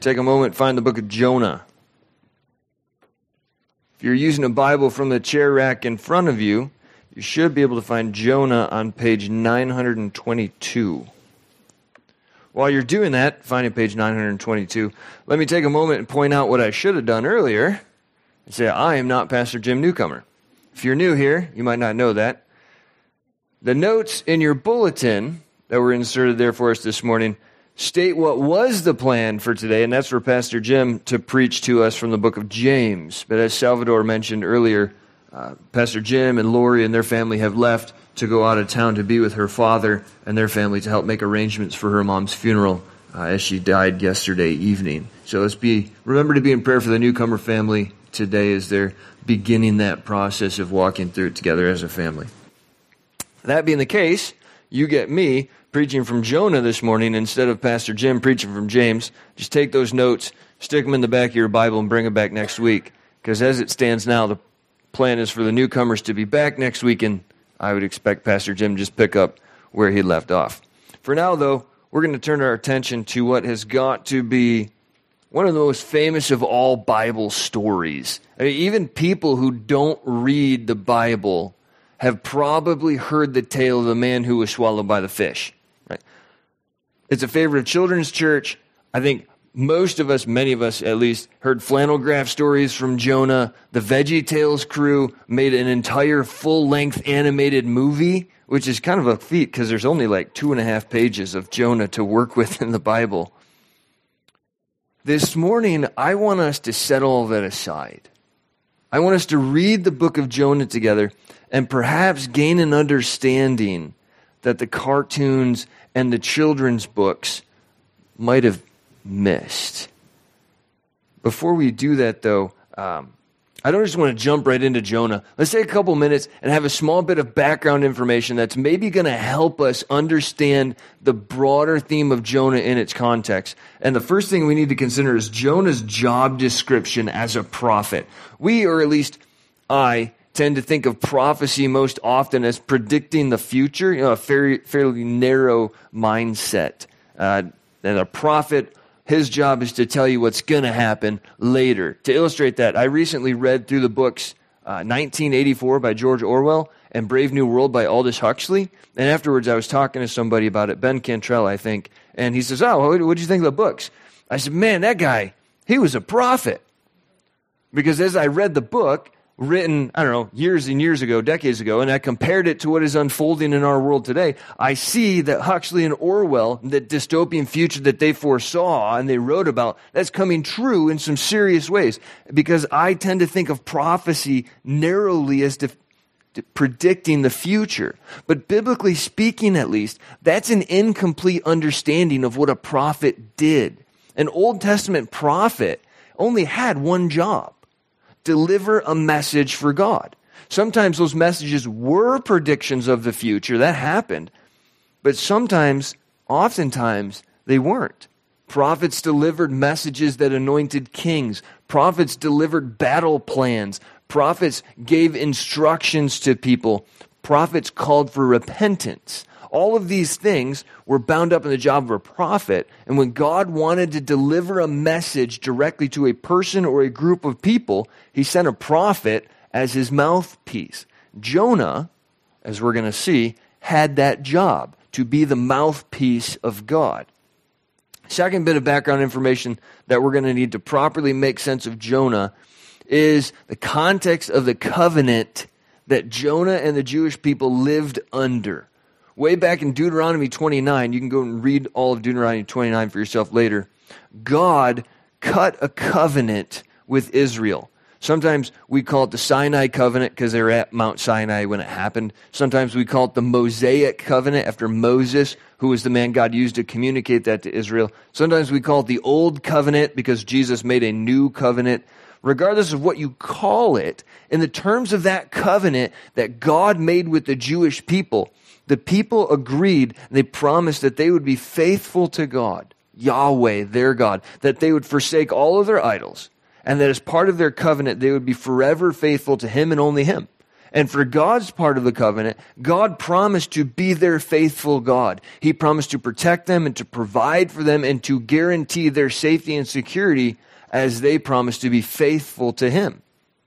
take a moment, find the book of Jonah. If you're using a Bible from the chair rack in front of you, you should be able to find Jonah on page 922. While you're doing that, finding page 922, let me take a moment and point out what I should have done earlier and say, I am not Pastor Jim Newcomer. If you're new here, you might not know that. The notes in your bulletin that were inserted there for us this morning state what was the plan for today, and that's for Pastor Jim to preach to us from the book of James. But as Salvador mentioned earlier, Pastor Jim and Lori and their family have left to go out of town to be with her father and their family to help make arrangements for her mom's funeral as she died yesterday evening. So remember to be in prayer for the newcomer family today as they're beginning that process of walking through it together as a family. That being the case, you get me preaching from Jonah this morning instead of Pastor Jim preaching from James. Just take those notes, stick them in the back of your Bible, and bring them back next week. Because as it stands now, the plan is for the newcomers to be back next week, and I would expect Pastor Jim to just pick up where he left off. For now, though, we're going to turn our attention to what has got to be one of the most famous of all Bible stories. I mean, even people who don't read the Bible have probably heard the tale of the man who was swallowed by the fish. Right? It's a favorite of children's church. I think most of us, many of us at least, heard flannel graph stories from Jonah. The Veggie Tales crew made an entire full-length animated movie, which is kind of a feat because there's only like 2.5 pages of Jonah to work with in the Bible. This morning, I want us to set all that aside. I want us to read the book of Jonah together and perhaps gain an understanding that the cartoons and the children's books might have missed. Before we do that, though, I don't just want to jump right into Jonah. Let's take a couple minutes and have a small bit of background information that's maybe going to help us understand the broader theme of Jonah in its context. And the first thing we need to consider is Jonah's job description as a prophet. We, or at least I, tend to think of prophecy most often as predicting the future, a fairly narrow mindset. And a prophet, his job is to tell you what's going to happen later. To illustrate that, I recently read through the books 1984 by George Orwell and Brave New World by Aldous Huxley. And afterwards, I was talking to somebody about it, Ben Cantrell, I think. And he says, oh, what did you think of the books? I said, man, that guy, he was a prophet. Because as I read the book, written, I don't know, years and years ago, decades ago, and I compared it to what is unfolding in our world today, I see that Huxley and Orwell, the dystopian future that they foresaw and they wrote about, that's coming true in some serious ways. Because I tend to think of prophecy narrowly as predicting the future. But biblically speaking, at least, that's an incomplete understanding of what a prophet did. An Old Testament prophet only had one job: deliver a message for God. Sometimes those messages were predictions of the future. That happened. But oftentimes, they weren't. Prophets delivered messages that anointed kings. Prophets delivered battle plans. Prophets gave instructions to people. Prophets called for repentance. All of these things were bound up in the job of a prophet. And when God wanted to deliver a message directly to a person or a group of people, he sent a prophet as his mouthpiece. Jonah, as we're going to see, had that job, to be the mouthpiece of God. Second bit of background information that we're going to need to properly make sense of Jonah is the context of the covenant that Jonah and the Jewish people lived under. Way back in Deuteronomy 29, you can go and read all of Deuteronomy 29 for yourself later, God cut a covenant with Israel. Sometimes we call it the Sinai covenant because they were at Mount Sinai when it happened. Sometimes we call it the Mosaic covenant after Moses, who was the man God used to communicate that to Israel. Sometimes we call it the Old Covenant because Jesus made a new covenant. Regardless of what you call it, in the terms of that covenant that God made with the Jewish people, the people agreed, and they promised that they would be faithful to God, Yahweh, their God, that they would forsake all of their idols, and that as part of their covenant, they would be forever faithful to Him and only Him. And for God's part of the covenant, God promised to be their faithful God. He promised to protect them and to provide for them and to guarantee their safety and security as they promised to be faithful to him.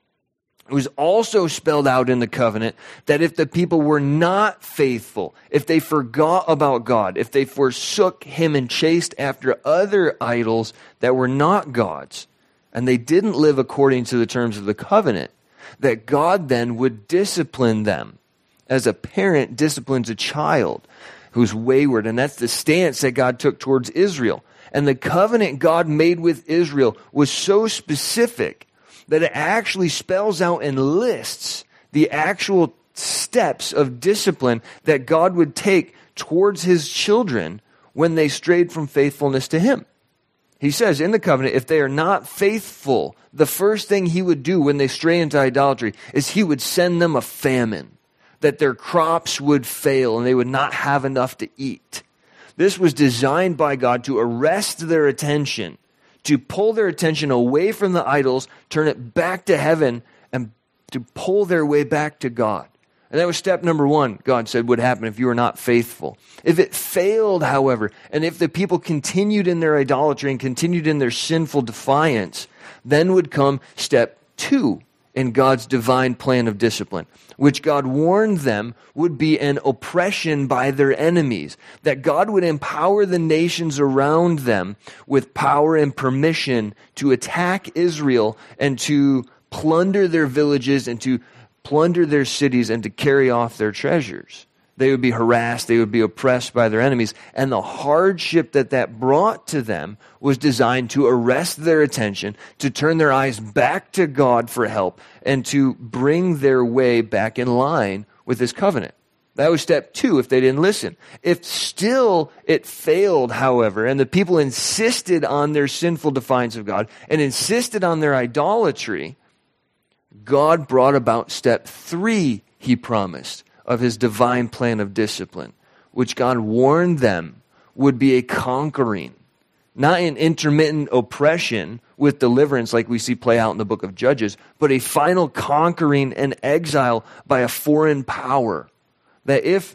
It was also spelled out in the covenant that if the people were not faithful, if they forgot about God, if they forsook him and chased after other idols that were not God's, and they didn't live according to the terms of the covenant, that God then would discipline them as a parent disciplines a child who's wayward. And that's the stance that God took towards Israel. And the covenant God made with Israel was so specific that it actually spells out and lists the actual steps of discipline that God would take towards his children when they strayed from faithfulness to him. He says in the covenant, if they are not faithful, the first thing he would do when they stray into idolatry is he would send them a famine, that their crops would fail and they would not have enough to eat. This was designed by God to arrest their attention, to pull their attention away from the idols, turn it back to heaven, and to pull their way back to God. And that was step number one, God said, would happen if you were not faithful. If it failed, however, and if the people continued in their idolatry and continued in their sinful defiance, then would come step two in God's divine plan of discipline, which God warned them would be an oppression by their enemies, that God would empower the nations around them with power and permission to attack Israel and to plunder their villages and to plunder their cities and to carry off their treasures. They would be harassed, they would be oppressed by their enemies, and the hardship that brought to them was designed to arrest their attention, to turn their eyes back to God for help, and to bring their way back in line with his covenant. That was step two if they didn't listen. If still it failed, however, and the people insisted on their sinful defiance of God and insisted on their idolatry, God brought about step three, he promised, of his divine plan of discipline, which God warned them would be a conquering, not an intermittent oppression with deliverance like we see play out in the book of Judges, but a final conquering and exile by a foreign power. That if,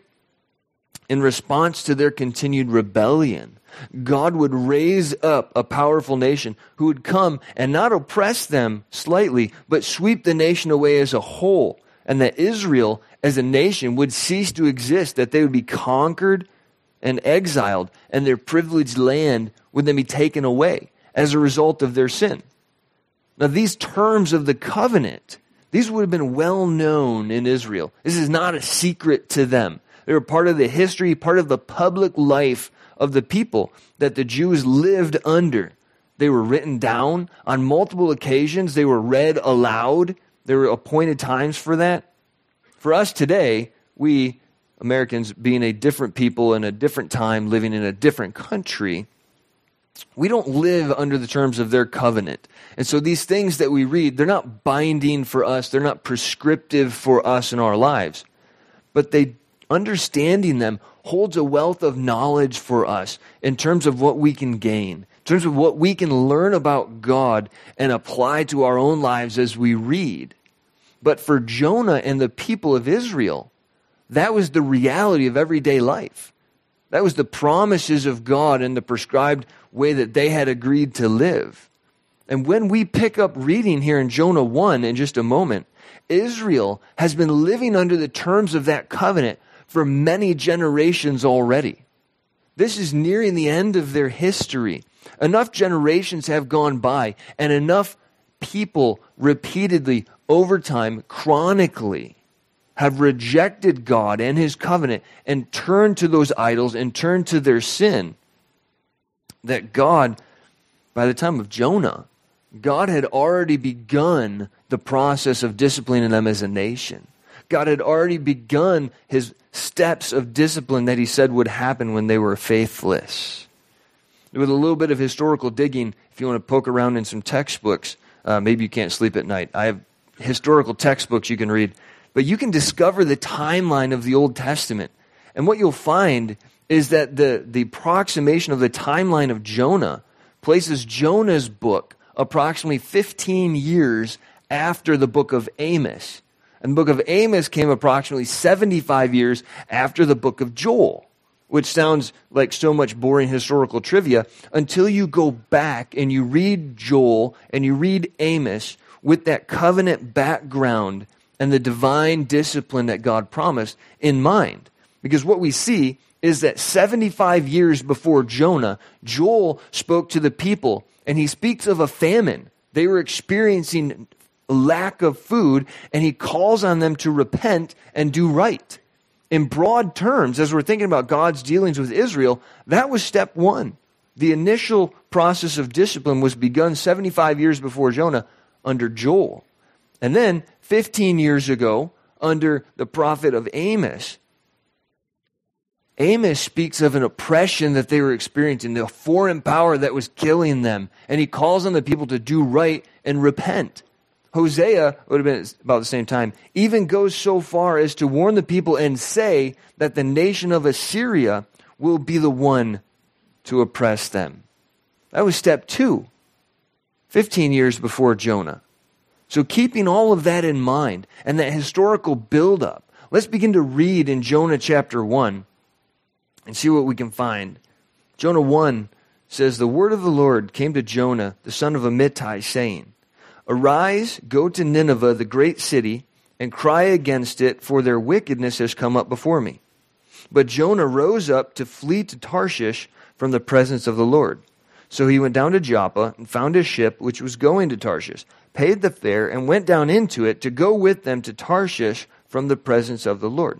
in response to their continued rebellion, God would raise up a powerful nation who would come and not oppress them slightly, but sweep the nation away as a whole, and that Israel as a nation would cease to exist, that they would be conquered and exiled, and their privileged land would then be taken away as a result of their sin. Now, these terms of the covenant, these would have been well known in Israel. This is not a secret to them. They were part of the history, part of the public life of the people that the Jews lived under. They were written down on multiple occasions. They were read aloud. There were appointed times for that. For us today, we Americans being a different people in a different time, living in a different country, we don't live under the terms of their covenant. And so these things that we read, they're not binding for us. They're not prescriptive for us in our lives. But understanding them holds a wealth of knowledge for us in terms of what we can gain, in terms of what we can learn about God and apply to our own lives as we read. But for Jonah and the people of Israel, that was the reality of everyday life. That was the promises of God and the prescribed way that they had agreed to live. And when we pick up reading here in Jonah 1 in just a moment, Israel has been living under the terms of that covenant for many generations already. This is nearing the end of their history. Enough generations have gone by, and enough people repeatedly, over time, chronically, have rejected God and his covenant and turned to those idols and turned to their sin, that God, by the time of Jonah, God had already begun the process of disciplining them as a nation. God had already begun his steps of discipline that he said would happen when they were faithless. With a little bit of historical digging, if you want to poke around in some textbooks, maybe you can't sleep at night. I have historical textbooks you can read. But you can discover the timeline of the Old Testament. And what you'll find is that the approximation of the timeline of Jonah places Jonah's book approximately 15 years after the book of Amos. And the book of Amos came approximately 75 years after the book of Joel, which sounds like so much boring historical trivia until you go back and you read Joel and you read Amos with that covenant background and the divine discipline that God promised in mind. Because what we see is that 75 years before Jonah, Joel spoke to the people, and he speaks of a famine. They were experiencing lack of food, and he calls on them to repent and do right. In broad terms, as we're thinking about God's dealings with Israel, that was step one. The initial process of discipline was begun 75 years before Jonah under Joel. And then 15 years ago, under the prophet of Amos, Amos speaks of an oppression that they were experiencing, the foreign power that was killing them. And he calls on the people to do right and repent. Hosea, would have been about the same time, even goes so far as to warn the people and say that the nation of Assyria will be the one to oppress them. That was step 2, 15 years before Jonah. So keeping all of that in mind and that historical buildup, let's begin to read in Jonah chapter 1 and see what we can find. Jonah 1 says, "The word of the Lord came to Jonah, the son of Amittai, saying, Arise, go to Nineveh, the great city, and cry against it, for their wickedness has come up before me." But Jonah rose up to flee to Tarshish from the presence of the Lord. So he went down to Joppa and found a ship which was going to Tarshish, paid the fare, and went down into it to go with them to Tarshish from the presence of the Lord.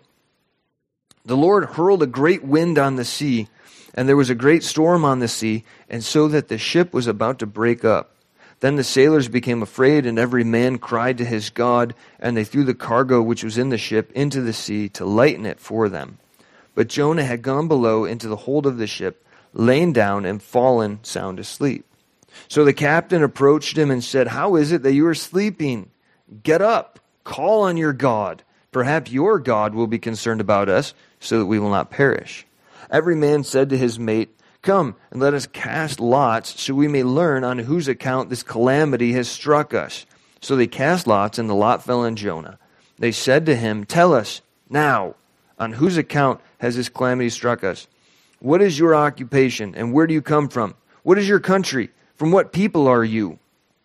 The Lord hurled a great wind on the sea, and there was a great storm on the sea, and so that the ship was about to break up. Then the sailors became afraid, and every man cried to his God, and they threw the cargo which was in the ship into the sea to lighten it for them. But Jonah had gone below into the hold of the ship, lain down and fallen sound asleep. So the captain approached him and said, "How is it that you are sleeping? Get up, call on your God. Perhaps your God will be concerned about us, so that we will not perish." Every man said to his mate, "Come, and let us cast lots, so we may learn on whose account this calamity has struck us." So they cast lots, and the lot fell on Jonah. They said to him, "Tell us now, on whose account has this calamity struck us? What is your occupation, and where do you come from? What is your country? From what people are you?"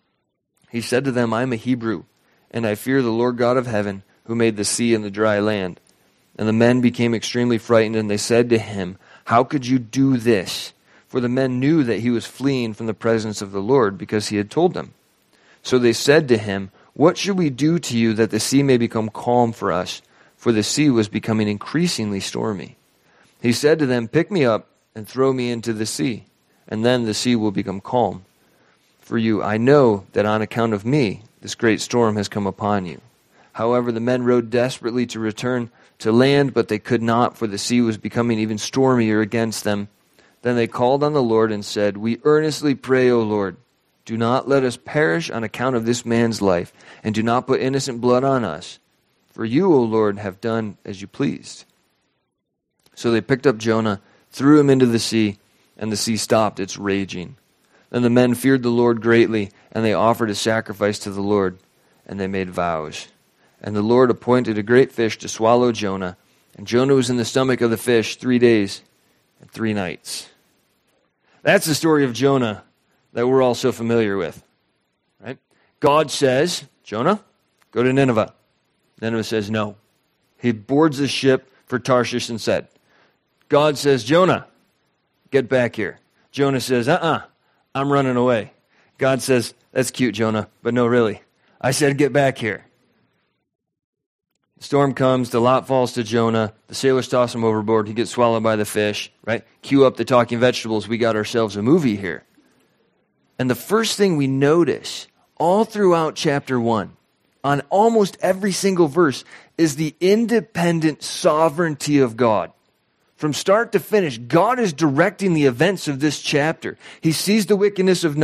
He said to them, "I am a Hebrew, and I fear the Lord God of heaven, who made the sea and the dry land." And the men became extremely frightened, and they said to him, "How could you do this?" For the men knew that he was fleeing from the presence of the Lord, because he had told them. So they said to him, "What should we do to you that the sea may become calm for us?" For the sea was becoming increasingly stormy. He said to them, "Pick me up and throw me into the sea, and then the sea will become calm. For you, I know that on account of me, this great storm has come upon you." However, the men rowed desperately to return to land, but they could not, for the sea was becoming even stormier against them. Then they called on the Lord and said, "We earnestly pray, O Lord, do not let us perish on account of this man's life, and do not put innocent blood on us. For you, O Lord, have done as you pleased." So they picked up Jonah, threw him into the sea, and the sea stopped its raging. Then the men feared the Lord greatly, and they offered a sacrifice to the Lord, and they made vows. And the Lord appointed a great fish to swallow Jonah, and Jonah was in the stomach of the fish 3 days and 3 nights. That's the story of Jonah that we're all so familiar with, right? God says, "Jonah, go to Nineveh." Nineveh says no. He boards the ship for Tarshish and said, God says, "Jonah, get back here." Jonah says, I'm running away. God says, "That's cute, Jonah, but no, really. I said, get back here." The storm comes, the lot falls to Jonah, the sailors toss him overboard, he gets swallowed by the fish, right? Cue up the talking vegetables, we got ourselves a movie here. And the first thing we notice all throughout chapter 1, on almost every single verse, is the independent sovereignty of God. From start to finish, God is directing the events of this chapter. He sees the wickedness of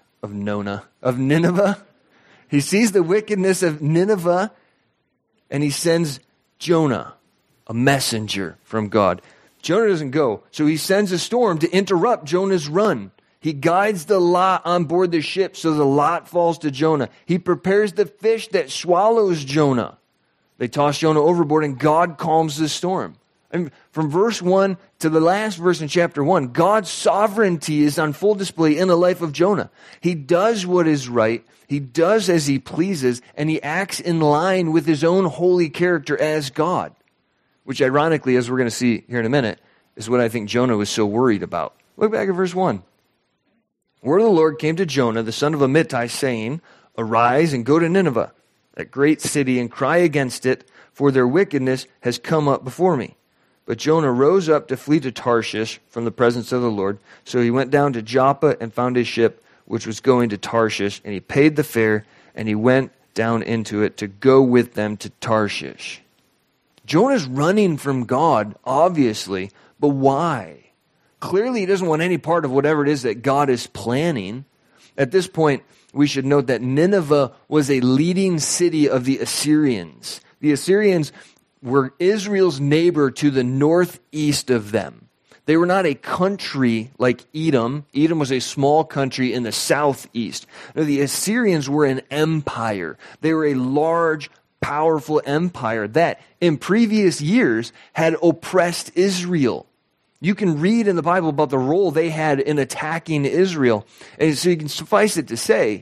Nineveh. He sees the wickedness of Nineveh, and he sends Jonah, a messenger from God. Jonah doesn't go, so he sends a storm to interrupt Jonah's run. He guides the lot on board the ship so the lot falls to Jonah. He prepares the fish that swallows Jonah. They toss Jonah overboard, and God calms the storm. And from verse 1 to the last verse in chapter 1, God's sovereignty is on full display in the life of Jonah. He does what is right, he does as he pleases, and he acts in line with his own holy character as God, which ironically, as we're going to see here in a minute, is what I think Jonah was so worried about. Look back at verse 1. Word of the Lord came to Jonah, the son of Amittai, saying, Arise and go to Nineveh, that great city, and cry against it, for their wickedness has come up before me. But Jonah rose up to flee to Tarshish from the presence of the Lord. So he went down to Joppa and found his ship, which was going to Tarshish, and he paid the fare, and he went down into it to go with them to Tarshish. Jonah's running from God, obviously, but why? Clearly, he doesn't want any part of whatever it is that God is planning. At this point, we should note that Nineveh was a leading city of the Assyrians. The Assyrians were Israel's neighbor to the northeast of them. They were not a country like Edom. Edom was a small country in the southeast. No, the Assyrians were an empire. They were a large, powerful empire that, in previous years, had oppressed Israel. You can read in the Bible about the role they had in attacking Israel. And so you can suffice it to say,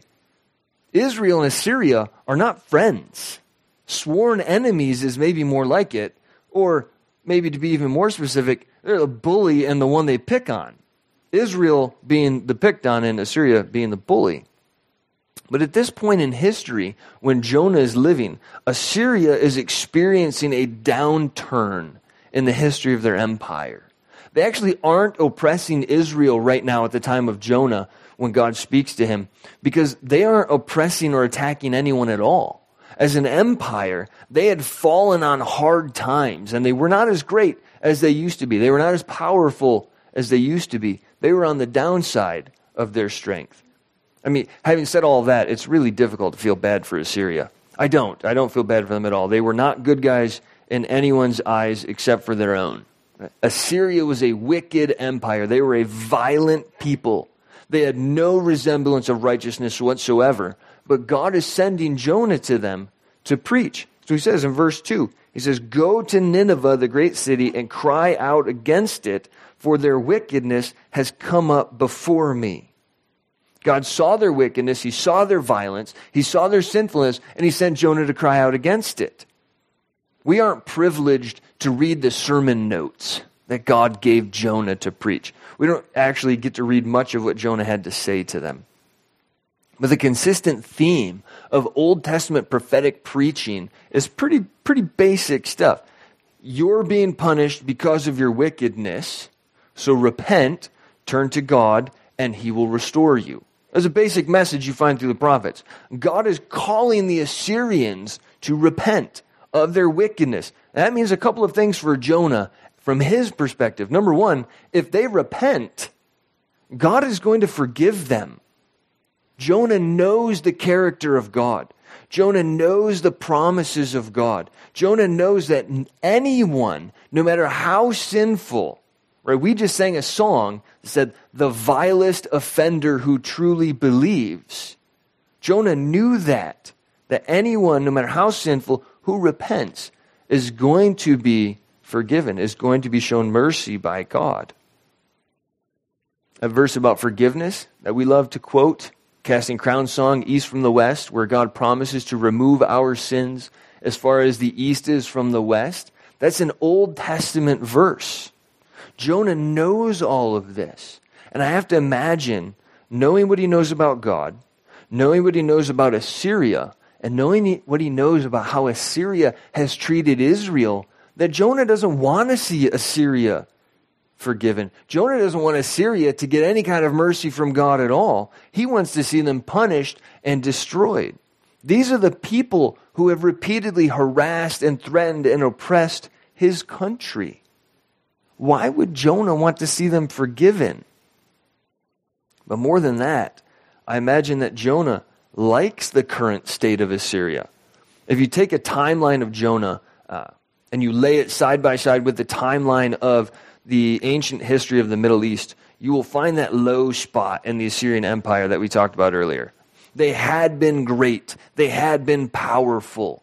Israel and Assyria are not friends. Sworn enemies is maybe more like it, or maybe to be even more specific, they're the bully and the one they pick on. Israel being the picked on and Assyria being the bully. But at this point in history, when Jonah is living, Assyria is experiencing a downturn in the history of their empire. They actually aren't oppressing Israel right now at the time of Jonah when God speaks to him, because they aren't oppressing or attacking anyone at all. As an empire, they had fallen on hard times, and they were not as great as they used to be. They were not as powerful as they used to be. They were on the downside of their strength. I mean, having said all that, it's really difficult to feel bad for Assyria. I don't feel bad for them at all. They were not good guys in anyone's eyes except for their own. Assyria was a wicked empire. They were a violent people. They had no resemblance of righteousness whatsoever. But God is sending Jonah to them to preach. So he says in verse 2, he says, Go to Nineveh, the great city, and cry out against it, for their wickedness has come up before me. God saw their wickedness, he saw their violence, he saw their sinfulness, and he sent Jonah to cry out against it. We aren't privileged to read the sermon notes that God gave Jonah to preach. We don't actually get to read much of what Jonah had to say to them. But the consistent theme of Old Testament prophetic preaching is pretty basic stuff. You're being punished because of your wickedness, so repent, turn to God, and he will restore you. There's a basic message you find through the prophets. God is calling the Assyrians to repent of their wickedness. And that means a couple of things for Jonah from his perspective. Number one, if they repent, God is going to forgive them. Jonah knows the character of God. Jonah knows the promises of God. Jonah knows that anyone, no matter how sinful, right? We just sang a song that said, the vilest offender who truly believes. Jonah knew that anyone, no matter how sinful, who repents is going to be forgiven, is going to be shown mercy by God. A verse about forgiveness that we love to quote, Casting Crowns song, East from the West, where God promises to remove our sins as far as the east is from the west. That's an Old Testament verse. Jonah knows all of this. And I have to imagine, knowing what he knows about God, knowing what he knows about Assyria, and knowing what he knows about how Assyria has treated Israel, that Jonah doesn't want to see Assyria forgiven. Jonah doesn't want Assyria to get any kind of mercy from God at all. He wants to see them punished and destroyed. These are the people who have repeatedly harassed and threatened and oppressed his country. Why would Jonah want to see them forgiven? But more than that, I imagine that Jonah likes the current state of Assyria. If you take a timeline of Jonah and you lay it side by side with the timeline of the ancient history of the Middle East, you will find that low spot in the Assyrian Empire that we talked about earlier. They had been great. They had been powerful.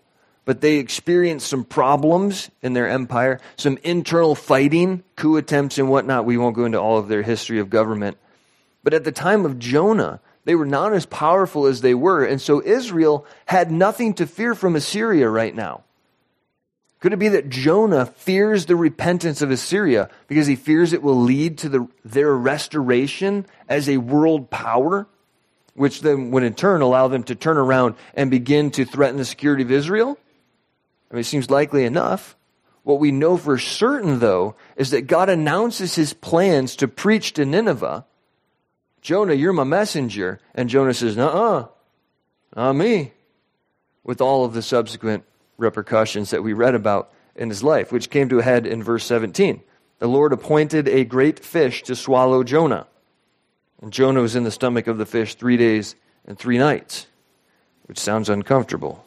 but they experienced some problems in their empire, some internal fighting, coup attempts and whatnot. We won't go into all of their history of government. But at the time of Jonah, they were not as powerful as they were, and so Israel had nothing to fear from Assyria right now. Could it be that Jonah fears the repentance of Assyria because he fears it will lead to their restoration as a world power, which then would in turn allow them to turn around and begin to threaten the security of Israel? I mean, it seems likely enough. What we know for certain, though, is that God announces his plans to preach to Nineveh. Jonah, you're my messenger. And Jonah says, nuh-uh, not me. With all of the subsequent repercussions that we read about in his life, which came to a head in verse 17. The Lord appointed a great fish to swallow Jonah. And Jonah was in the stomach of the fish 3 days and 3 nights, which sounds uncomfortable.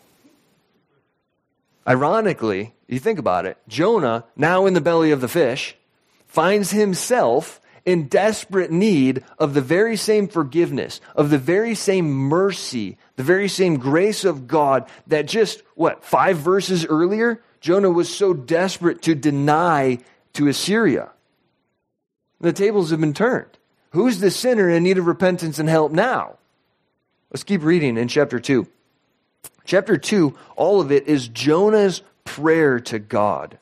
Ironically, you think about it, Jonah, now in the belly of the fish, finds himself in desperate need of the very same forgiveness, of the very same mercy, the very same grace of God that just, 5 verses earlier, Jonah was so desperate to deny to Assyria. The tables have been turned. Who's the sinner in need of repentance and help now? Let's keep reading in chapter 2. Chapter 2, all of it is Jonah's prayer to God.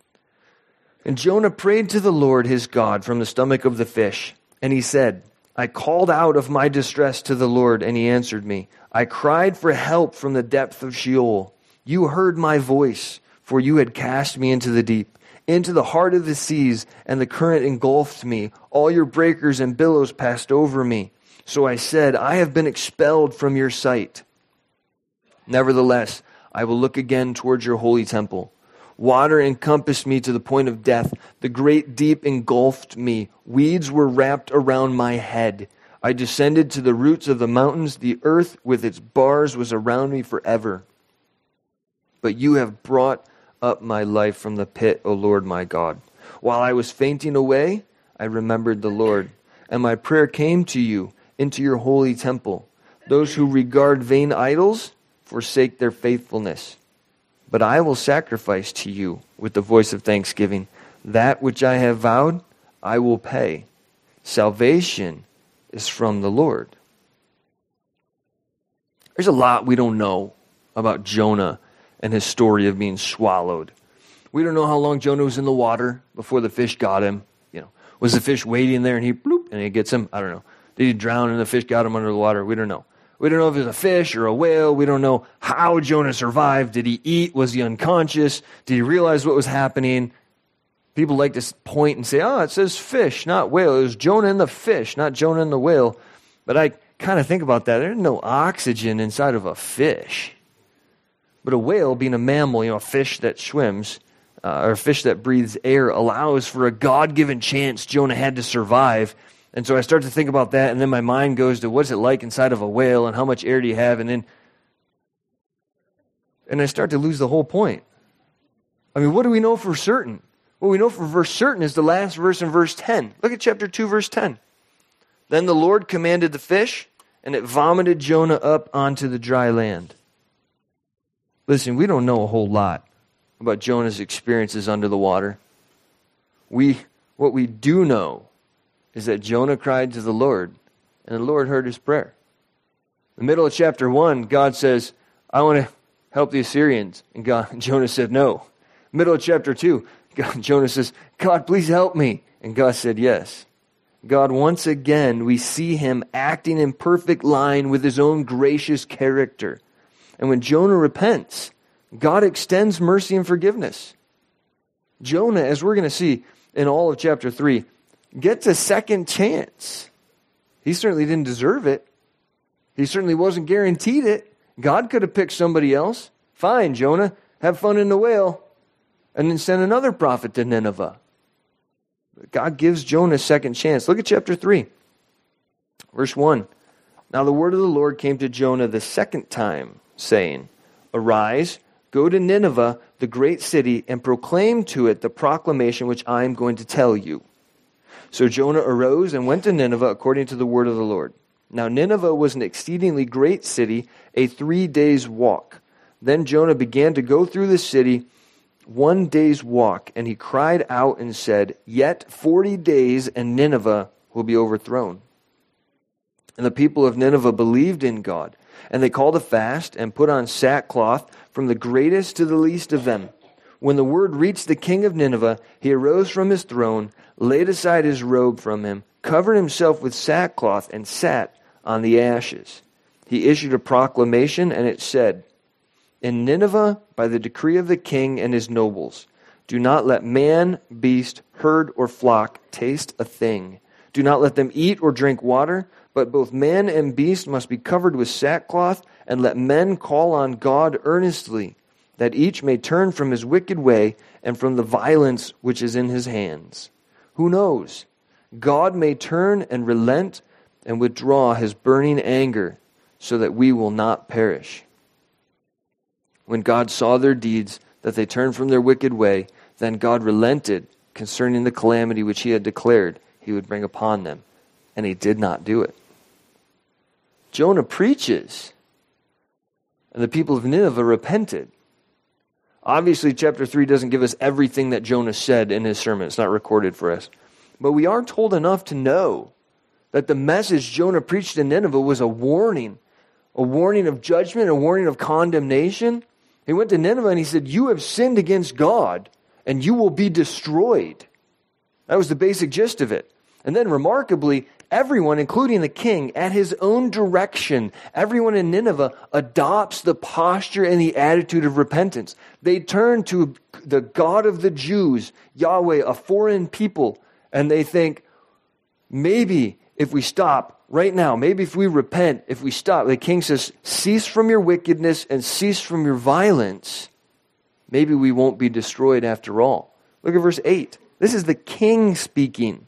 And Jonah prayed to the Lord his God from the stomach of the fish. And he said, I called out of my distress to the Lord, and he answered me. I cried for help from the depth of Sheol. You heard my voice, for you had cast me into the deep, into the heart of the seas, and the current engulfed me. All your breakers and billows passed over me. So I said, I have been expelled from your sight. Nevertheless, I will look again towards your holy temple. Water encompassed me to the point of death. The great deep engulfed me. Weeds were wrapped around my head. I descended to the roots of the mountains. The earth with its bars was around me forever. But you have brought up my life from the pit, O Lord my God. While I was fainting away, I remembered the Lord, and my prayer came to you into your holy temple. Those who regard vain idols forsake their faithfulness. But I will sacrifice to you with the voice of thanksgiving. That which I have vowed, I will pay. Salvation is from the Lord. There's a lot we don't know about Jonah and his story of being swallowed. We don't know how long Jonah was in the water before the fish got him. Was the fish waiting there and he bloop and he gets him? I don't know. Did he drown and the fish got him under the water? We don't know. We don't know if it was a fish or a whale. We don't know how Jonah survived. Did he eat? Was he unconscious? Did he realize what was happening? People like to point and say, it says fish, not whale. It was Jonah and the fish, not Jonah and the whale. But I kind of think about that. There's no oxygen inside of a fish. But a whale, being a mammal, a fish that swims, or a fish that breathes air, allows for a God-given chance Jonah had to survive. And so I start to think about that, and then my mind goes to what's it like inside of a whale, and how much air do you have, and I start to lose the whole point. I mean, what do we know for certain? What we know for certain is the last verse in verse 10. Look at chapter 2, verse 10. Then the Lord commanded the fish, and it vomited Jonah up onto the dry land. Listen, we don't know a whole lot about Jonah's experiences under the water. What we do know is that Jonah cried to the Lord, and the Lord heard his prayer. In the middle of chapter 1, God says, I want to help the Assyrians. And Jonah said, no. Middle of chapter 2, Jonah says, God, please help me. And God said, yes. God, once again, we see him acting in perfect line with his own gracious character. And when Jonah repents, God extends mercy and forgiveness. Jonah, as we're going to see in all of chapter 3, gets a second chance. He certainly didn't deserve it. He certainly wasn't guaranteed it. God could have picked somebody else. Fine, Jonah, have fun in the whale. And then send another prophet to Nineveh. But God gives Jonah a second chance. Look at chapter 3, verse 1. Now the word of the Lord came to Jonah the second time, saying, Arise, go to Nineveh, the great city, and proclaim to it the proclamation which I am going to tell you. So Jonah arose and went to Nineveh according to the word of the Lord. Now Nineveh was an exceedingly great city, a 3 days' walk. Then Jonah began to go through the city 1 day's walk, and he cried out and said, "Yet 40 days, and Nineveh will be overthrown." And the people of Nineveh believed in God, and they called a fast and put on sackcloth from the greatest to the least of them. When the word reached the king of Nineveh, he arose from his throne, laid aside his robe from him, covered himself with sackcloth, and sat on the ashes. He issued a proclamation, and it said, "In Nineveh, by the decree of the king and his nobles, do not let man, beast, herd, or flock taste a thing. Do not let them eat or drink water, but both man and beast must be covered with sackcloth, and let men call on God earnestly, that each may turn from his wicked way and from the violence which is in his hands." Who knows? God may turn and relent and withdraw his burning anger so that we will not perish. When God saw their deeds, that they turned from their wicked way, then God relented concerning the calamity which he had declared he would bring upon them, and he did not do it. Jonah preaches, and the people of Nineveh repented. Obviously, chapter 3 doesn't give us everything that Jonah said in his sermon. It's not recorded for us. But we are told enough to know that the message Jonah preached in Nineveh was a warning of judgment, a warning of condemnation. He went to Nineveh and he said, "You have sinned against God, and you will be destroyed." That was the basic gist of it. And then remarkably, everyone, including the king, at his own direction, everyone in Nineveh adopts the posture and the attitude of repentance. They turn to the God of the Jews, Yahweh, a foreign people, and they think, maybe if we stop right now, maybe if we repent, if we stop, the king says, cease from your wickedness and cease from your violence, maybe we won't be destroyed after all. Look at verse 8. This is the king speaking.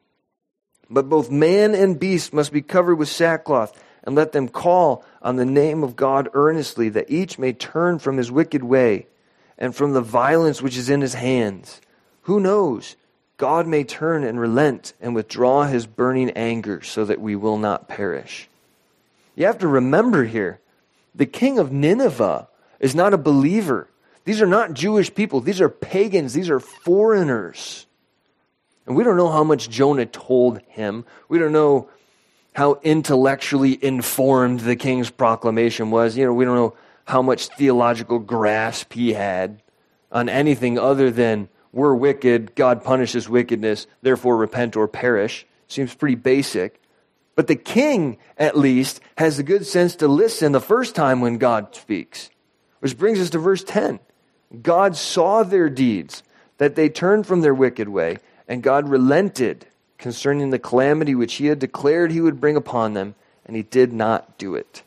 But both man and beast must be covered with sackcloth, and let them call on the name of God earnestly, that each may turn from his wicked way and from the violence which is in his hands. Who knows? God may turn and relent and withdraw his burning anger so that we will not perish. You have to remember here, the king of Nineveh is not a believer. These are not Jewish people. These are pagans. These are foreigners. And we don't know how much Jonah told him. We don't know how intellectually informed the king's proclamation was. We don't know how much theological grasp he had on anything other than we're wicked, God punishes wickedness, therefore repent or perish. Seems pretty basic. But the king, at least, has the good sense to listen the first time when God speaks. Which brings us to verse 10. God saw their deeds, that they turned from their wicked way, and God relented concerning the calamity which he had declared he would bring upon them, and he did not do it.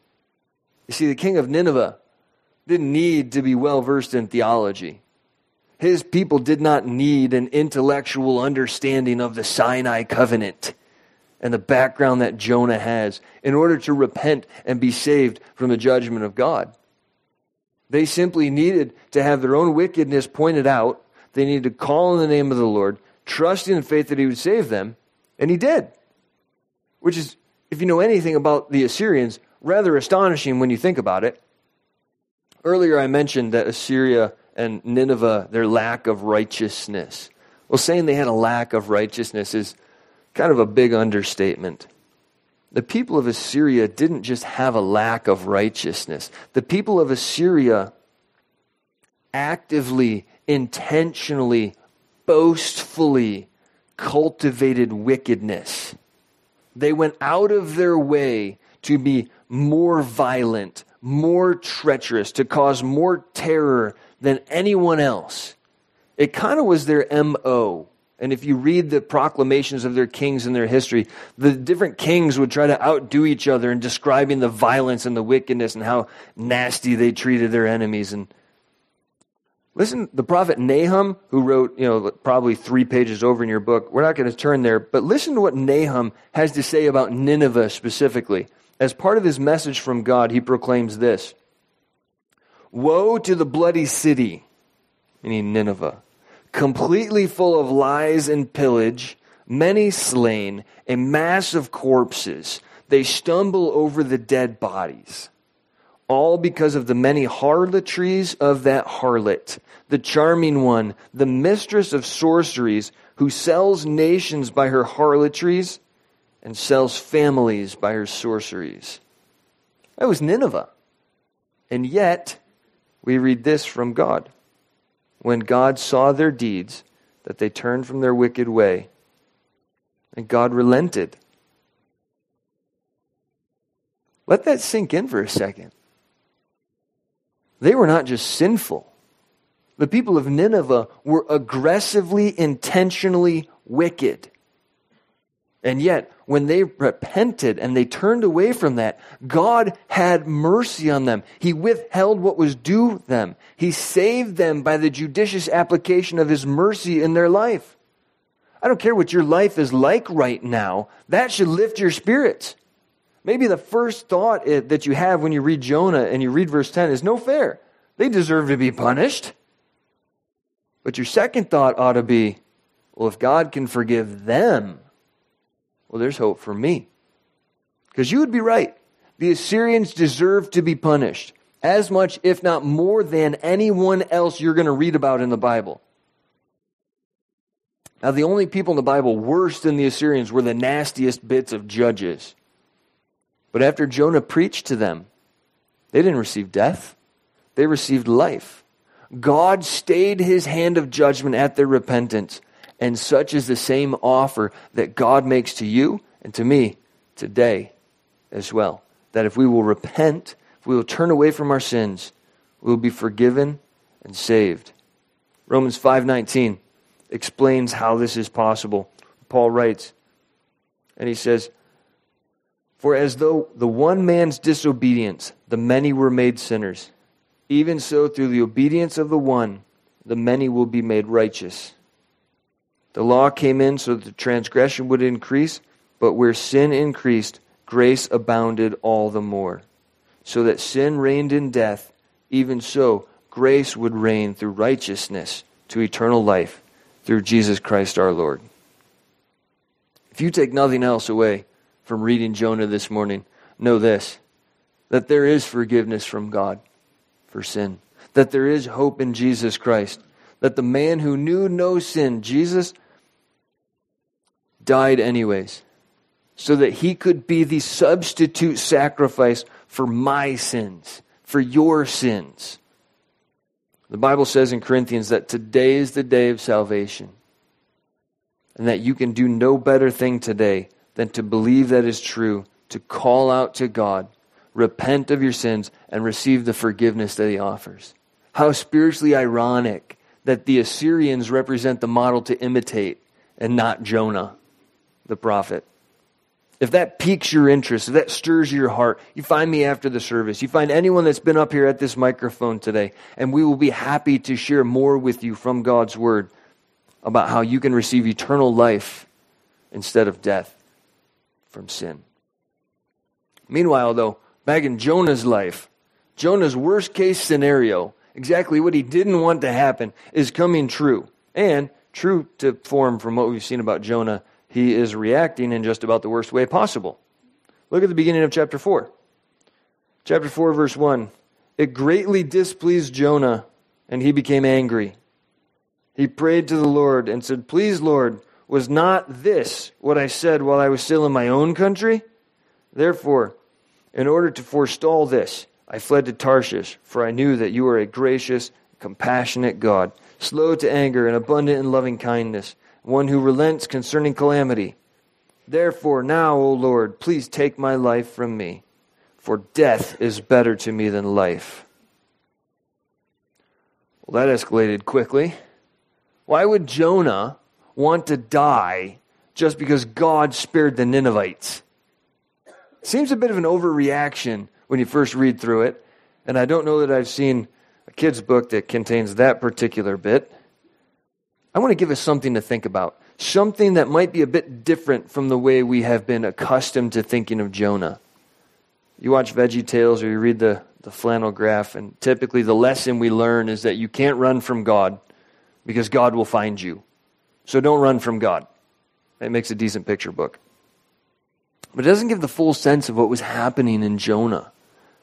You see, the king of Nineveh didn't need to be well versed in theology. His people did not need an intellectual understanding of the Sinai covenant and the background that Jonah has in order to repent and be saved from the judgment of God. They simply needed to have their own wickedness pointed out. They needed to call on the name of the Lord, trusting in faith that he would save them, and he did. Which is, if you know anything about the Assyrians, rather astonishing when you think about it. Earlier I mentioned that Assyria and Nineveh, their lack of righteousness. Well, saying they had a lack of righteousness is kind of a big understatement. The people of Assyria didn't just have a lack of righteousness. The people of Assyria actively, intentionally, boastfully cultivated wickedness. They went out of their way to be more violent, more treacherous, to cause more terror than anyone else. It kind of was their MO. And if you read the proclamations of their kings in their history, the different kings would try to outdo each other in describing the violence and the wickedness and how nasty they treated their enemies. And listen, the prophet Nahum, who wrote, probably 3 pages over in your book, we're not going to turn there, but listen to what Nahum has to say about Nineveh specifically. As part of his message from God, he proclaims this: "Woe to the bloody city," meaning Nineveh, "completely full of lies and pillage, many slain, a mass of corpses. They stumble over the dead bodies. all because of the many harlotries of that harlot, the charming one, the mistress of sorceries, who sells nations by her harlotries and sells families by her sorceries. That was Nineveh. And yet, we read this from God. When God saw their deeds, that they turned from their wicked way, and God relented. Let that sink in for a second. They were not just sinful. The people of Nineveh were aggressively, intentionally wicked. And yet, when they repented and they turned away from that, God had mercy on them. He withheld what was due them. He saved them by the judicious application of His mercy in their life. I don't care what your life is like right now. That should lift your spirits. Maybe the first thought that you have when you read Jonah and you read verse 10 is no fair. They deserve to be punished. But your second thought ought to be, well, if God can forgive them, well, there's hope for me. Because you would be right. The Assyrians deserve to be punished as much, if not more than anyone else you're going to read about in the Bible. Now, the only people in the Bible worse than the Assyrians were the nastiest bits of judges. But after Jonah preached to them, they didn't receive death. They received life. God stayed His hand of judgment at their repentance. And such is the same offer that God makes to you and to me today as well. That if we will repent, if we will turn away from our sins, we will be forgiven and saved. Romans 5:19 explains how this is possible. Paul writes, and he says, "For as though the one man's disobedience, the many were made sinners, even so through the obedience of the one, the many will be made righteous. The law came in so that the transgression would increase, but where sin increased, grace abounded all the more. So that sin reigned in death, even so grace would reign through righteousness to eternal life through Jesus Christ our Lord." If you take nothing else away from reading Jonah this morning, know this, that there is forgiveness from God for sin, that there is hope in Jesus Christ, that the man who knew no sin, Jesus, died anyways, so that He could be the substitute sacrifice for my sins, for your sins. The Bible says in Corinthians that today is the day of salvation, and that you can do no better thing today than to believe that is true, to call out to God, repent of your sins, and receive the forgiveness that He offers. How spiritually ironic that the Assyrians represent the model to imitate and not Jonah, the prophet. If that piques your interest, if that stirs your heart, you find me after the service. You find anyone that's been up here at this microphone today, and we will be happy to share more with you from God's Word about how you can receive eternal life instead of death from sin. Meanwhile, though, back in Jonah's life, Jonah's worst case scenario, exactly what he didn't want to happen, is coming true. And true to form from what we've seen about Jonah, he is reacting in just about the worst way possible. Look at the beginning of chapter 4. Chapter 4, verse 1. "It greatly displeased Jonah, and he became angry. He prayed to the Lord and said, 'Please, Lord, was not this what I said while I was still in my own country? Therefore, in order to forestall this, I fled to Tarshish, for I knew that you are a gracious, compassionate God, slow to anger and abundant in loving kindness, one who relents concerning calamity. Therefore now, O Lord, please take my life from me, for death is better to me than life.'" Well, that escalated quickly. Why would Jonah want to die just because God spared the Ninevites? Seems a bit of an overreaction when you first read through it, and I don't know that I've seen a kid's book that contains that particular bit. I want to give us something to think about, something that might be a bit different from the way we have been accustomed to thinking of Jonah. You watch VeggieTales or you read the flannel graph, and typically the lesson we learn is that you can't run from God because God will find you. So don't run from God. It makes a decent picture book. But it doesn't give the full sense of what was happening in Jonah.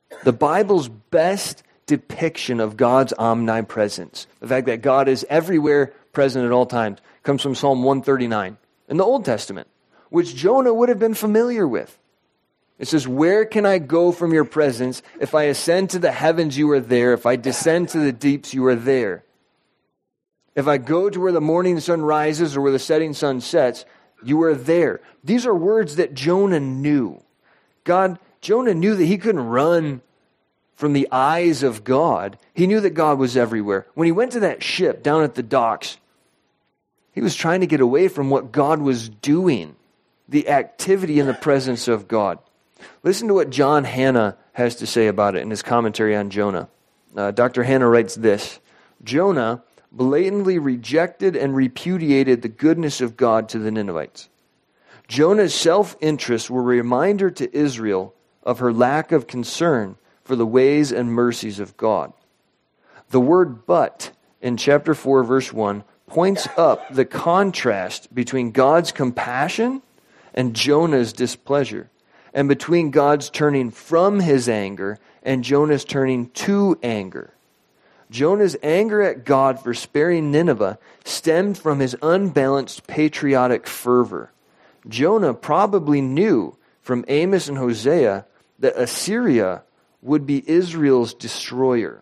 The Bible's best depiction of God's omnipresence, the fact that God is everywhere, present at all times, comes from Psalm 139 in the Old Testament, which Jonah would have been familiar with. It says, "Where can I go from your presence? If I ascend to the heavens, you are there. If I descend to the deeps, you are there. If I go to where the morning sun rises or where the setting sun sets, you are there." These are words that Jonah knew. Jonah knew that he couldn't run from the eyes of God. He knew that God was everywhere. When he went to that ship down at the docks, he was trying to get away from what God was doing, the activity in the presence of God. Listen to what John Hannah has to say about it in his commentary on Jonah. Dr. Hannah writes this: "Jonah blatantly rejected and repudiated the goodness of God to the Ninevites. Jonah's self-interests were a reminder to Israel of her lack of concern for the ways and mercies of God. The word 'but' in chapter 4, verse 1 points up the contrast between God's compassion and Jonah's displeasure, and between God's turning from his anger and Jonah's turning to anger. Jonah's anger at God for sparing Nineveh stemmed from his unbalanced patriotic fervor. Jonah probably knew from Amos and Hosea that Assyria would be Israel's destroyer."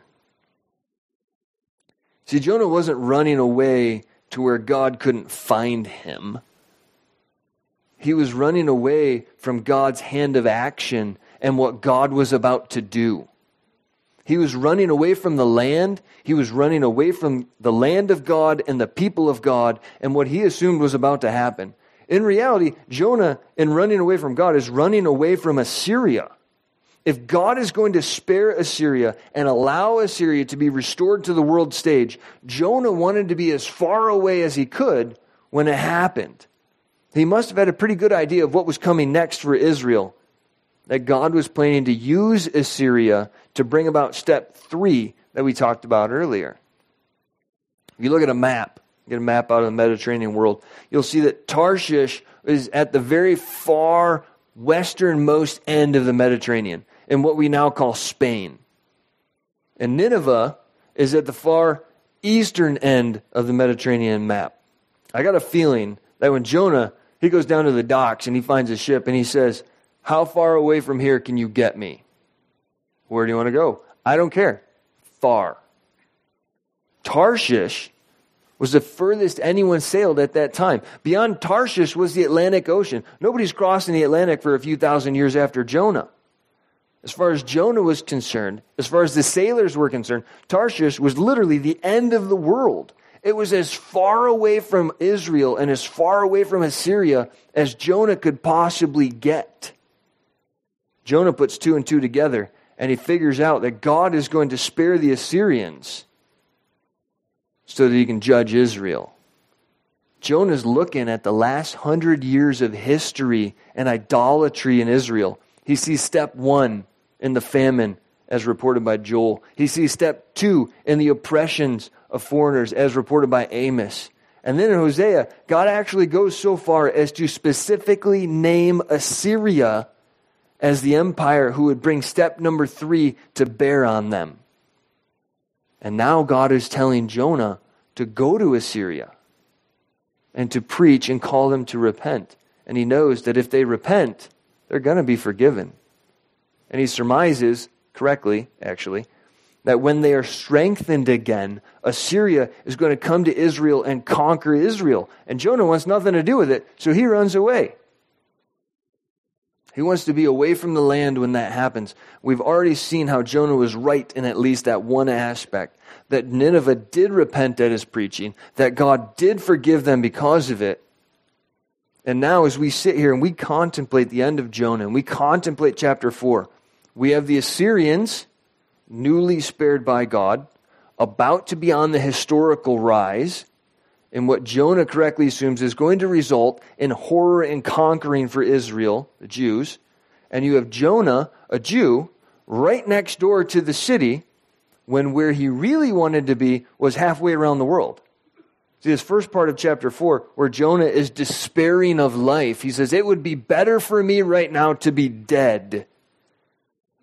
See, Jonah wasn't running away to where God couldn't find him. He was running away from God's hand of action and what God was about to do. He was running away from the land. He was running away from the land of God and the people of God and what he assumed was about to happen. In reality, Jonah, in running away from God, is running away from Assyria. If God is going to spare Assyria and allow Assyria to be restored to the world stage, Jonah wanted to be as far away as he could when it happened. He must have had a pretty good idea of what was coming next for Israel, that God was planning to use Assyria to bring about step 3 that we talked about earlier. If you look at a map, get a map out of the Mediterranean world, you'll see that Tarshish is at the very far westernmost end of the Mediterranean, in what we now call Spain. And Nineveh is at the far eastern end of the Mediterranean map. I got a feeling that when Jonah, he goes down to the docks and he finds a ship and he says, "How far away from here can you get me?" "Where do you want to go?" "I don't care." "Far." Tarshish was the furthest anyone sailed at that time. Beyond Tarshish was the Atlantic Ocean. Nobody's crossing the Atlantic for a few thousand years after Jonah. As far as Jonah was concerned, as far as the sailors were concerned, Tarshish was literally the end of the world. It was as far away from Israel and as far away from Assyria as Jonah could possibly get. Jonah puts 2 and 2 together, and he figures out that God is going to spare the Assyrians so that he can judge Israel. Jonah's looking at the last 100 years of history and idolatry in Israel. He sees step 1 in the famine, as reported by Joel. He sees step 2 in the oppressions of foreigners, as reported by Amos. And then in Hosea, God actually goes so far as to specifically name Assyria as the empire who would bring step number 3 to bear on them. And now God is telling Jonah to go to Assyria and to preach and call them to repent. And he knows that if they repent, they're going to be forgiven. And he surmises, correctly actually, that when they are strengthened again, Assyria is going to come to Israel and conquer Israel. And Jonah wants nothing to do with it, so he runs away. He wants to be away from the land when that happens. We've already seen how Jonah was right in at least that one aspect, that Nineveh did repent at his preaching, that God did forgive them because of it. And now as we sit here and we contemplate the end of Jonah, and we contemplate chapter 4, we have the Assyrians, newly spared by God, about to be on the historical rise, in what Jonah correctly assumes is going to result in horror and conquering for Israel, the Jews. And you have Jonah, a Jew, right next door to the city, when where he really wanted to be was halfway around the world. See, this first part of chapter 4, where Jonah is despairing of life, he says, "It would be better for me right now to be dead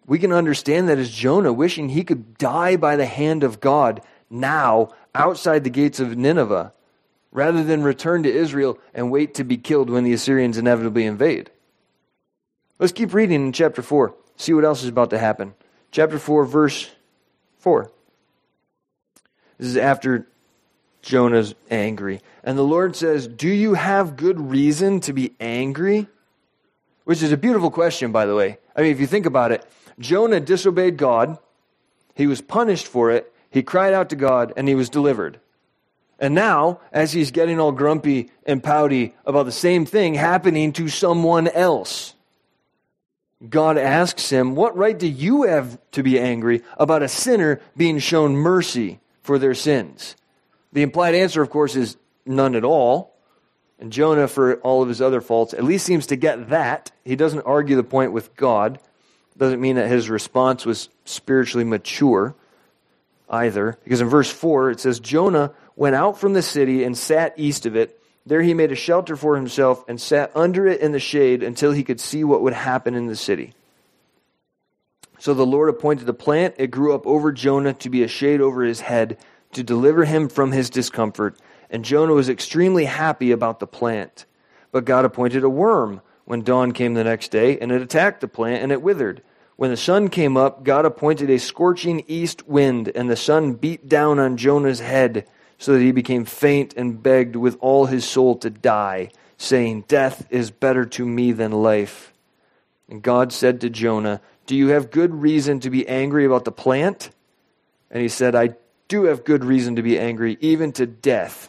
We can understand that as Jonah wishing he could die by the hand of God now outside the gates of Nineveh, rather than return to Israel and wait to be killed when the Assyrians inevitably invade. Let's keep reading in chapter 4. See what else is about to happen. Chapter 4, verse 4. This is after Jonah's angry. And the Lord says, do you have good reason to be angry? Which is a beautiful question, by the way. I mean, if you think about it, Jonah disobeyed God. He was punished for it. He cried out to God, and he was delivered. And now, as he's getting all grumpy and pouty about the same thing happening to someone else, God asks him, what right do you have to be angry about a sinner being shown mercy for their sins? The implied answer, of course, is none at all. And Jonah, for all of his other faults, at least seems to get that. He doesn't argue the point with God. Doesn't mean that his response was spiritually mature either. Because in verse 4, it says, Jonah went out from the city and sat east of it. There he made a shelter for himself and sat under it in the shade until he could see what would happen in the city. So the Lord appointed a plant. It grew up over Jonah to be a shade over his head, to deliver him from his discomfort. And Jonah was extremely happy about the plant. But God appointed a worm when dawn came the next day, and it attacked the plant, and it withered. When the sun came up, God appointed a scorching east wind, and the sun beat down on Jonah's head, so that he became faint and begged with all his soul to die, saying, death is better to me than life. And God said to Jonah, do you have good reason to be angry about the plant? And he said, I do have good reason to be angry, even to death.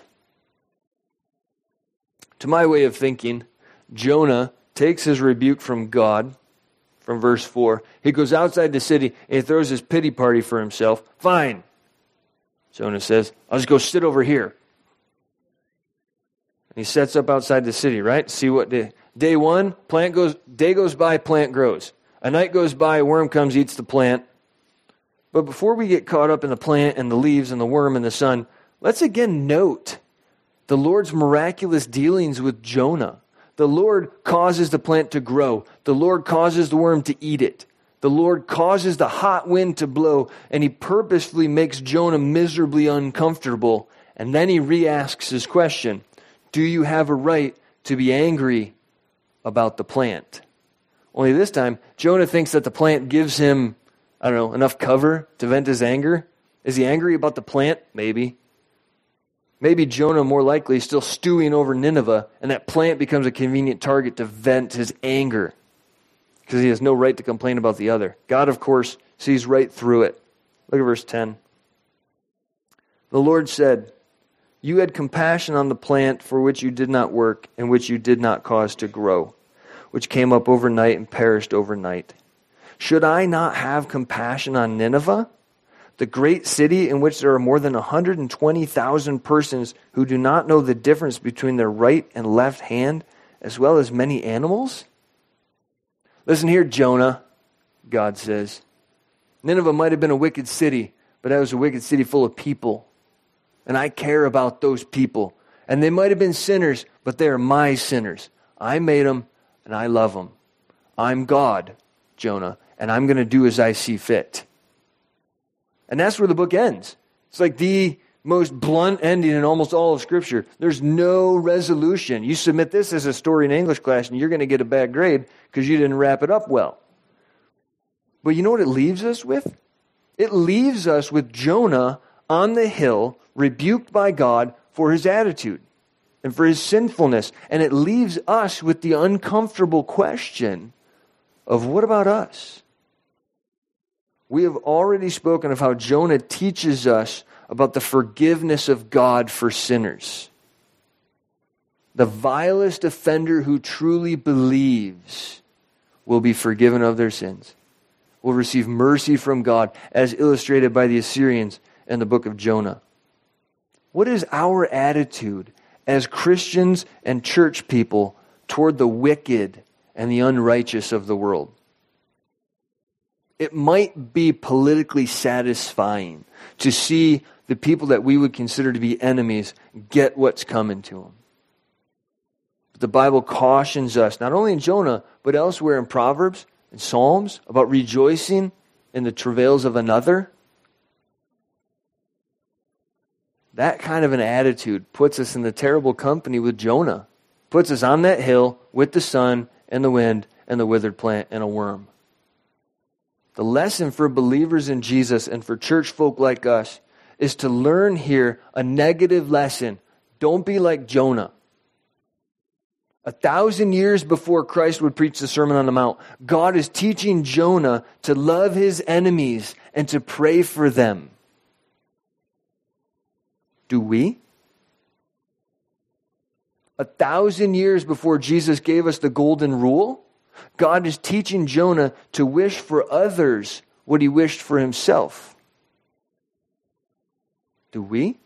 To my way of thinking, Jonah takes his rebuke from God, from verse 4. He goes outside the city and he throws his pity party for himself. Fine. Jonah says, I'll just go sit over here. And he sets up outside the city, right? See what day one, day goes by, plant grows. A night goes by, a worm comes, eats the plant. But before we get caught up in the plant and the leaves and the worm and the sun, let's again note the Lord's miraculous dealings with Jonah. The Lord causes the plant to grow. The Lord causes the worm to eat it. The Lord causes the hot wind to blow, and he purposefully makes Jonah miserably uncomfortable. And then he re-asks his question, do you have a right to be angry about the plant? Only this time, Jonah thinks that the plant gives him, enough cover to vent his anger. Is he angry about the plant? Maybe. Maybe Jonah, more likely, is still stewing over Nineveh, and that plant becomes a convenient target to vent his anger, because he has no right to complain about the other. God, of course, sees right through it. Look at verse 10. The Lord said, you had compassion on the plant for which you did not work, and which you did not cause to grow, which came up overnight and perished overnight. Should I not have compassion on Nineveh, the great city in which there are more than 120,000 persons who do not know the difference between their right and left hand, as well as many animals? Listen here, Jonah, God says. Nineveh might have been a wicked city, but that was a wicked city full of people. And I care about those people. And they might have been sinners, but they are my sinners. I made them, and I love them. I'm God, Jonah, and I'm going to do as I see fit. And that's where the book ends. It's like the most blunt ending in almost all of Scripture. There's no resolution. You submit this as a story in English class, and you're going to get a bad grade because you didn't wrap it up well. But you know what it leaves us with? It leaves us with Jonah on the hill, rebuked by God for his attitude and for his sinfulness. And it leaves us with the uncomfortable question of, what about us? We have already spoken of how Jonah teaches us about the forgiveness of God for sinners. The vilest offender who truly believes will be forgiven of their sins, will receive mercy from God, as illustrated by the Assyrians in the book of Jonah. What is our attitude as Christians and church people toward the wicked and the unrighteous of the world? It might be politically satisfying to see the people that we would consider to be enemies get what's coming to them. But the Bible cautions us, not only in Jonah, but elsewhere in Proverbs, in Psalms about rejoicing in the travails of another? That kind of an attitude puts us in the terrible company with Jonah. Puts us on that hill with the sun and the wind and the withered plant and a worm. The lesson for believers in Jesus and for church folk like us is to learn here a negative lesson. Don't be like Jonah. 1,000 years before Christ would preach the Sermon on the Mount, God is teaching Jonah to love his enemies and to pray for them. Do we? 1,000 years before Jesus gave us the golden rule, God is teaching Jonah to wish for others what he wished for himself. Do we?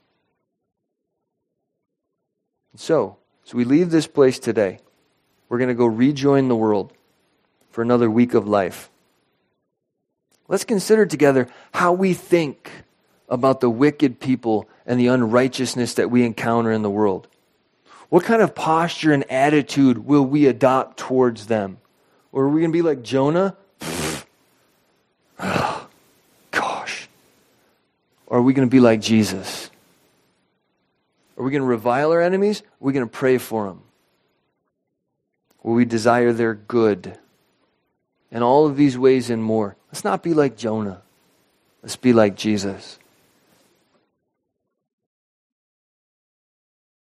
So we leave this place today. We're going to go rejoin the world for another week of life. Let's consider together how we think about the wicked people and the unrighteousness that we encounter in the world. What kind of posture and attitude will we adopt towards them? Or are we going to be like Jonah? Oh, gosh. Or are we going to be like Jesus? Are we going to revile our enemies? Are we going to pray for them? Will we desire their good? And all of these ways and more. Let's not be like Jonah. Let's be like Jesus.